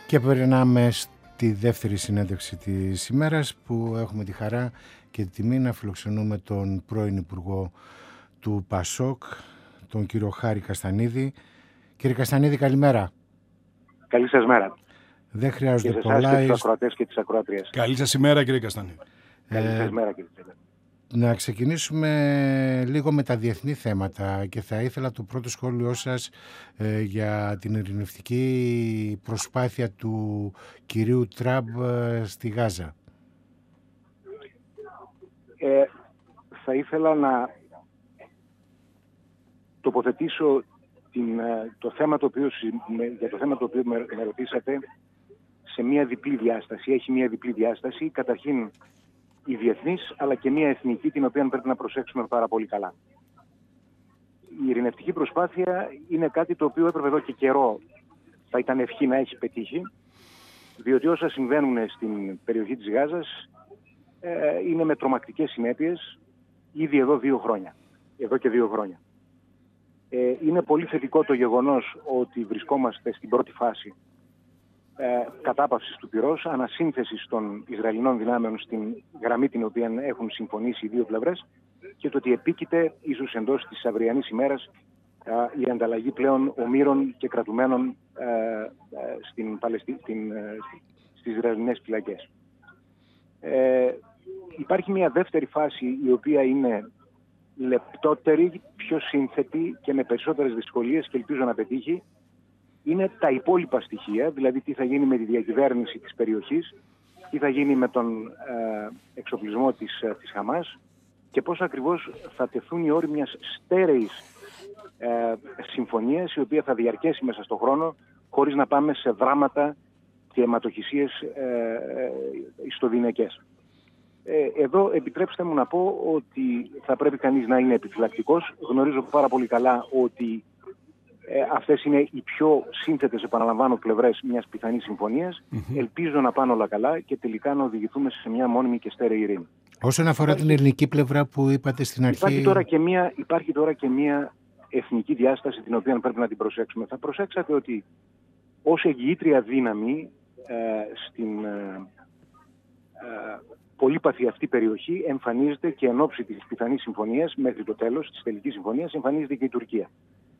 Και περνάμε στη δεύτερη συνέντευξη της ημέρας, που έχουμε τη χαρά και τη τιμή να φιλοξενούμε τον πρώην Υπουργό του ΠΑΣΟΚ, τον κύριο Χάρη Καστανίδη. Κύριε Καστανίδη, καλημέρα. Καλή σας μέρα. Δεν χρειάζονται και πολλά. Και τους ακροατές και τις ακροατρίες. Καλή σας ημέρα, κύριε Καστανίδη. Καλή σας μέρα, κύριε Τσέλε. Να ξεκινήσουμε λίγο με τα διεθνή θέματα και θα ήθελα το πρώτο σχόλιο σας για την ειρηνευτική προσπάθεια του κυρίου Τραμπ στη Γάζα. Θα ήθελα να τοποθετήσω το θέμα για το θέμα το οποίο με ρωτήσατε σε μια διπλή διάσταση. Έχει μια διπλή διάσταση. Καταρχήν η διεθνής, αλλά και μια εθνική, την οποία πρέπει να προσέξουμε πάρα πολύ καλά. Η ειρηνευτική προσπάθεια είναι κάτι το οποίο έπρεπε εδώ και καιρό, θα ήταν ευχή να έχει πετύχει, διότι όσα συμβαίνουν στην περιοχή της Γάζας είναι με τρομακτικές συνέπειες ήδη εδώ και 2 χρόνια. Είναι πολύ θετικό το γεγονός ότι βρισκόμαστε στην πρώτη φάση κατάπαυσης του πυρός, ανασύνθεσης των Ισραηλινών δυνάμεων στην γραμμή την οποία έχουν συμφωνήσει οι δύο πλευρές, και το ότι επίκειται ίσως εντός της αυριανής ημέρας η ανταλλαγή πλέον ομήρων και κρατουμένων στις Ισραηλινές φυλακές. Υπάρχει μια δεύτερη φάση, η οποία είναι λεπτότερη, πιο σύνθετη και με περισσότερες δυσκολίες, και ελπίζω να πετύχει. Είναι τα υπόλοιπα στοιχεία, δηλαδή τι θα γίνει με τη διακυβέρνηση της περιοχής, τι θα γίνει με τον εξοπλισμό της Χαμάς και πώς ακριβώς θα τεθούν οι όροι μιας στέρεης συμφωνίας, η οποία θα διαρκέσει μέσα στον χρόνο, χωρίς να πάμε σε δράματα και αιματοχυσίες ιστοδυναικές. Εδώ επιτρέψτε μου να πω ότι θα πρέπει κανείς να είναι επιφυλακτικός. Γνωρίζω πάρα πολύ καλά ότι αυτές είναι οι πιο σύνθετες, επαναλαμβάνω, πλευρές μιας πιθανής συμφωνίας. Ελπίζω να πάνε όλα καλά και τελικά να οδηγηθούμε σε μια μόνιμη και στέρεη ειρήνη. Όσον αφορά την ελληνική πλευρά που είπατε στην αρχή... Υπάρχει τώρα και μια εθνική διάσταση, την οποία πρέπει να την προσέξουμε. Θα προσέξατε ότι ως εγγυήτρια δύναμη στην πολύπαθη αυτή περιοχή εμφανίζεται, και εν ώψη της πιθανής συμφωνίας, μέχρι το τέλος της τελικής συμφωνίας, εμφανίζεται και η Τουρκία.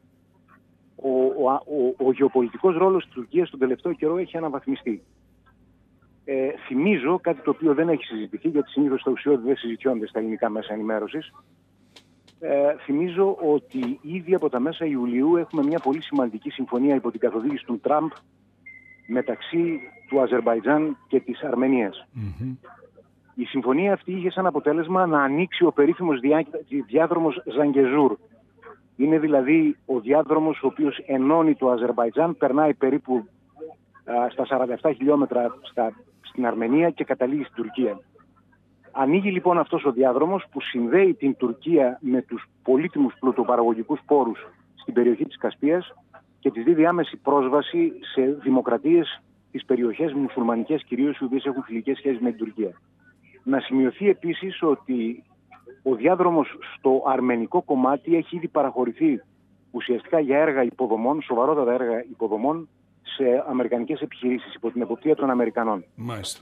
Ο γεωπολιτικός ρόλος της Τουρκίας τον τελευταίο καιρό έχει αναβαθμιστεί. Θυμίζω κάτι το οποίο δεν έχει συζητηθεί, γιατί συνήθως τα ουσιώδη δεν συζητιώνται στα ελληνικά μέσα ενημέρωσης. Θυμίζω ότι ήδη από τα μέσα Ιουλίου έχουμε μια πολύ σημαντική συμφωνία υπό την καθοδήγηση του Τραμπ μεταξύ του Αζερμπαϊτζάν και της Αρμενίας. Η συμφωνία αυτή είχε σαν αποτέλεσμα να ανοίξει ο περίφημος διάδρομος Ζαγκεζούρ. Είναι δηλαδή ο διάδρομος ο οποίος ενώνει το Αζερμπαϊτζάν, περνάει περίπου στα 47 χιλιόμετρα στην Αρμενία και καταλήγει στην Τουρκία. Ανοίγει λοιπόν αυτός ο διάδρομος που συνδέει την Τουρκία με τους πολύτιμους πλουτοπαραγωγικούς πόρους στην περιοχή της Κασπίας και της δίδει άμεση πρόσβαση σε δημοκρατίες, τις περιοχές μουσουλμανικές κυρίως, οι οποίες έχουν φιλικές σχέσεις με την Τουρκία. Να σημειωθεί επίσης ότι ο διάδρομος στο αρμενικό κομμάτι έχει ήδη παραχωρηθεί ουσιαστικά για έργα υποδομών, σοβαρότατα έργα υποδομών, σε αμερικανικές επιχειρήσεις υπό την εποπτεία των Αμερικανών. Μάλιστα.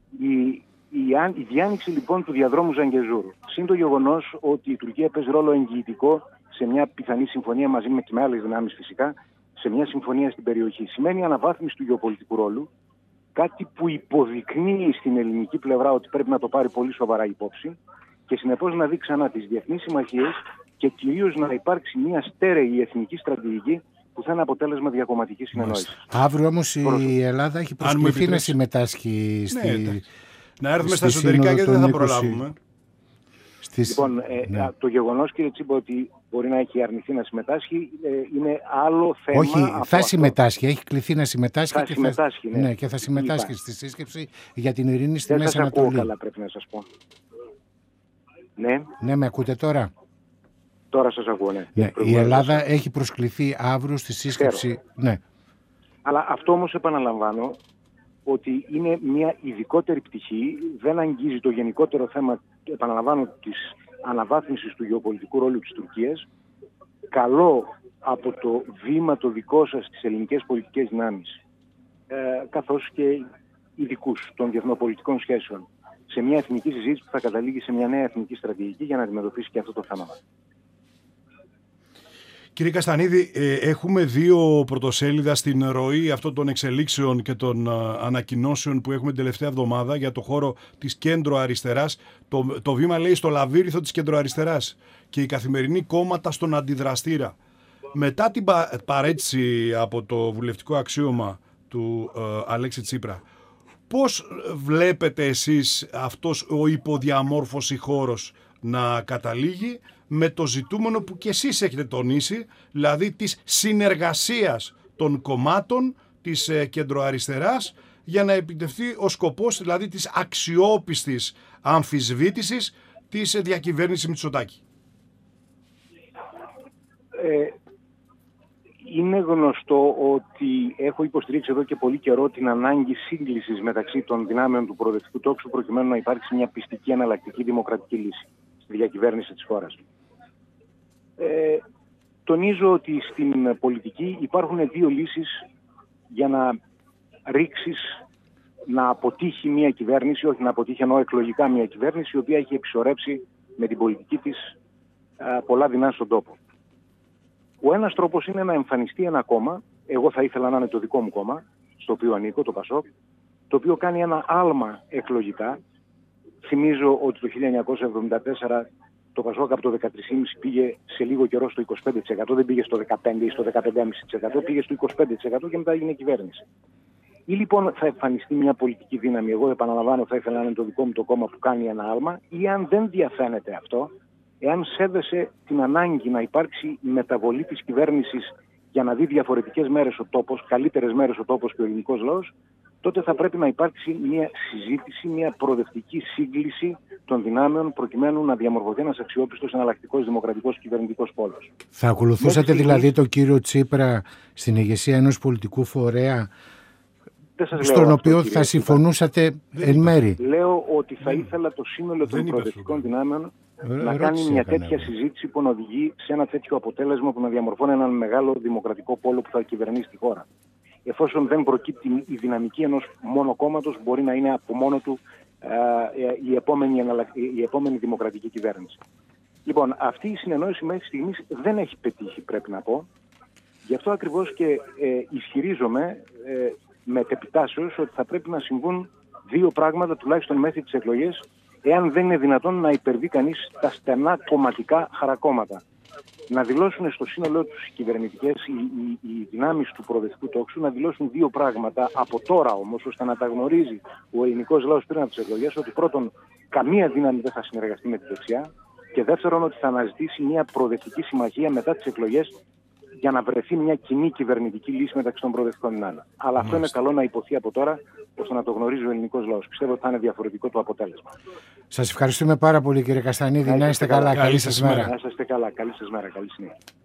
Η διάνοιξη λοιπόν του διαδρόμου Ζαγκεζούρ, συν το γεγονός ότι η Τουρκία παίζει ρόλο εγγυητικό σε μια πιθανή συμφωνία μαζί με άλλες δυνάμεις φυσικά, σε μια συμφωνία στην περιοχή, σημαίνει αναβάθμιση του γεωπολιτικού ρόλου, κάτι που υποδεικνύει στην ελληνική πλευρά ότι πρέπει να το πάρει πολύ σοβαρά υπόψη και συνεπώς να δει ξανά τις διεθνείς συμμαχίες και κυρίως να υπάρξει μια στέρεη εθνική στρατηγική που θα είναι αποτέλεσμα διακομματικής συνεννόησης. Αύριο όμως η Ελλάδα έχει προσκληθεί να συμμετάσχει να έρθουμε στα εσωτερικά και δεν θα προλάβουμε. Λοιπόν, το γεγονός, κύριε Τσίμπο, ότι μπορεί να έχει αρνηθεί να συμμετάσχει είναι άλλο θέμα. Όχι, θα συμμετάσχει. Έχει κληθεί να συμμετάσχει. Και θα συμμετάσχει στη σύσκεψη για την ειρήνη στη Μέση Ανατολή. Δεν σας ακούω καλά, πρέπει να σας πω. Ναι. Ναι, με ακούτε τώρα? Τώρα σας ακούω, ναι. Η Ελλάδα έχει προσκληθεί αύριο στη σύσκεψη. Ναι. Αλλά αυτό όμως επαναλαμβάνω ότι είναι μια ειδικότερη πτυχή, δεν αγγίζει το γενικότερο θέμα, επαναλαμβάνω, της αναβάθμισης του γεωπολιτικού ρόλου της Τουρκίας. Καλό από το βήμα το δικό σας στις ελληνικές πολιτικές δυνάμεις καθώς και ειδικούς των διεθνοπολιτικών σχέσεων σε μια εθνική συζήτηση που θα καταλήγει σε μια νέα εθνική στρατηγική για να αντιμετωπίσει και αυτό το θέμα. Κύριε Καστανίδη, έχουμε 2 πρωτοσέλιδα στην ροή αυτών των εξελίξεων και των ανακοινώσεων που έχουμε την τελευταία εβδομάδα για το χώρο της κέντρο-αριστεράς. Το Βήμα λέει στο λαβύρινθο της κέντρο-αριστεράς και οι καθημερινοί κόμματα στον αντιδραστήρα. Μετά την παρέτηση από το βουλευτικό αξίωμα του Αλέξη Τσίπρα, πώς βλέπετε εσείς αυτός ο υποδιαμόρφωση χώρος να καταλήγει με το ζητούμενο που και εσείς έχετε τονίσει, δηλαδή της συνεργασίας των κομμάτων της κεντροαριστεράς για να επιτευχθεί ο σκοπός, δηλαδή της αξιόπιστης αμφισβήτησης της διακυβέρνησης Μητσοτάκη? Είναι γνωστό ότι έχω υποστηρίξει εδώ και πολύ καιρό την ανάγκη σύγκλησης μεταξύ των δυνάμεων του προοδευτικού τόξου προκειμένου να υπάρξει μια πιστική εναλλακτική δημοκρατική λύση στη διακυβέρνηση της χώρας. Τονίζω ότι στην πολιτική υπάρχουν 2 λύσεις για να ρίξεις, να αποτύχει μια κυβέρνηση, όχι να αποτύχει εννοώ εκλογικά μια κυβέρνηση, η οποία έχει εξορρέψει με την πολιτική της πολλά δεινά στον τόπο. Ο ένας τρόπος είναι να εμφανιστεί ένα κόμμα, εγώ θα ήθελα να είναι το δικό μου κόμμα, στο οποίο ανήκω, το Πασόκ, το οποίο κάνει ένα άλμα εκλογικά. Θυμίζω ότι το 1974 το Πασόκ από το 13,5% πήγε σε λίγο καιρό στο 25%, δεν πήγε στο 15% ή στο 15,5%, πήγε στο 25% και μετά έγινε κυβέρνηση. Ή λοιπόν θα εμφανιστεί μια πολιτική δύναμη, εγώ επαναλαμβάνω θα ήθελα να είναι το δικό μου το κόμμα που κάνει ένα άλμα, ή αν δεν διαφαίνεται αυτό, εάν σέβεσαι την ανάγκη να υπάρξει η μεταβολή της κυβέρνησης για να δει διαφορετικές μέρες ο τόπος, καλύτερες μέρες ο τόπος και ο ελληνικός λαός, τότε θα πρέπει να υπάρξει μια συζήτηση, μια προοδευτική σύγκληση των δυνάμεων προκειμένου να διαμορφωθεί ένας αξιόπιστος, εναλλακτικός, δημοκρατικός κυβερνητικός πόλος. Θα ακολουθούσατε δηλαδή τον κύριο Τσίπρα στην ηγεσία ενός πολιτικού φορέα στον οποίο θα συμφωνούσατε εν μέρη? Λέω ότι θα ήθελα το σύνολο των προοδευτικών δυνάμεων να κάνει μια τέτοια συζήτηση που να οδηγεί σε ένα τέτοιο αποτέλεσμα που να διαμορφώνει έναν μεγάλο δημοκρατικό πόλο που θα κυβερνήσει τη χώρα. Εφόσον δεν προκύπτει η δυναμική ενός μόνο κόμματος, μπορεί να είναι από μόνο του η επόμενη δημοκρατική κυβέρνηση. Λοιπόν, αυτή η συνεννόηση μέχρι στιγμής δεν έχει πετύχει, πρέπει να πω. Γι' αυτό ακριβώς και ισχυρίζομαι με τεπιτάσεως ότι θα πρέπει να συμβούν 2 πράγματα τουλάχιστον μέχρι τις εκλογές, εάν δεν είναι δυνατόν να υπερβεί κανείς τα στενά κομματικά χαρακόμματα. Να δηλώσουν στο σύνολό τους οι κυβερνητικές, οι δυνάμεις του προοδευτικού τόξου, να δηλώσουν 2 πράγματα από τώρα όμως, ώστε να τα γνωρίζει ο ελληνικός λαός πριν από τις εκλογές, ότι πρώτον, καμία δύναμη δεν θα συνεργαστεί με τη δεξιά, και δεύτερον, ότι θα αναζητήσει μια προοδευτική συμμαχία μετά τις εκλογές για να βρεθεί μια κοινή κυβερνητική λύση μεταξύ των προοδευτικών δυνάμεων. Αλλά αυτό είναι καλό να υποθεί από τώρα, ώστε να το γνωρίζει ο ελληνικός λαός. Πιστεύω ότι θα είναι διαφορετικό το αποτέλεσμα. Σας ευχαριστούμε πάρα πολύ, κύριε Καστανίδη. Να είστε καλά. Καλή σας μέρα. Να είστε καλά. Καλή σας μέρα. Καλή συνέχεια.